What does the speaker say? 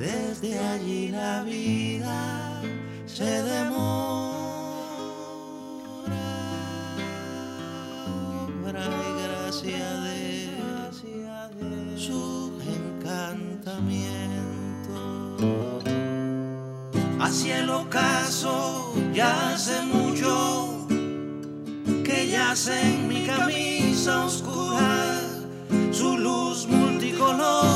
Desde allí la vida se demora, obra y gracia de su encantamiento. Hacia el ocaso ya hace mucho que yace en mi camisa oscura su luz multicolor.